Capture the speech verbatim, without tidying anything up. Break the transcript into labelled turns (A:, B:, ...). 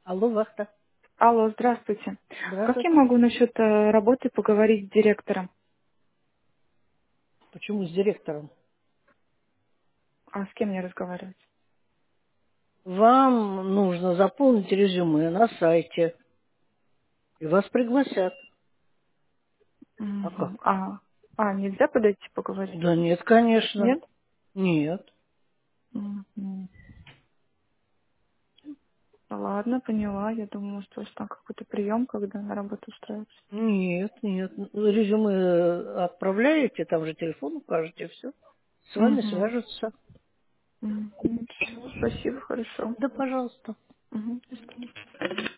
A: Алло, вахта.
B: Алло, здравствуйте. Как я
A: Здравствуйте.
B: могу насчет э, работы поговорить с директором?
A: Почему с директором?
B: А с кем мне разговаривать?
A: Вам нужно заполнить резюме на сайте, и вас пригласят. А как?
B: Мгм. А, а, нельзя подойти поговорить?
A: Да нет, конечно.
B: Нет?
A: Нет.
B: Мгм. Ну ладно, поняла. Я думала, что у вас там какой-то прием, когда на работу устраиваться.
A: Нет, нет. Вы резюме отправляете, там же телефон укажете, все. С вами
B: Угу.
A: свяжутся.
B: Спасибо, хорошо.
A: Да, пожалуйста.
B: Мгм. До свидания.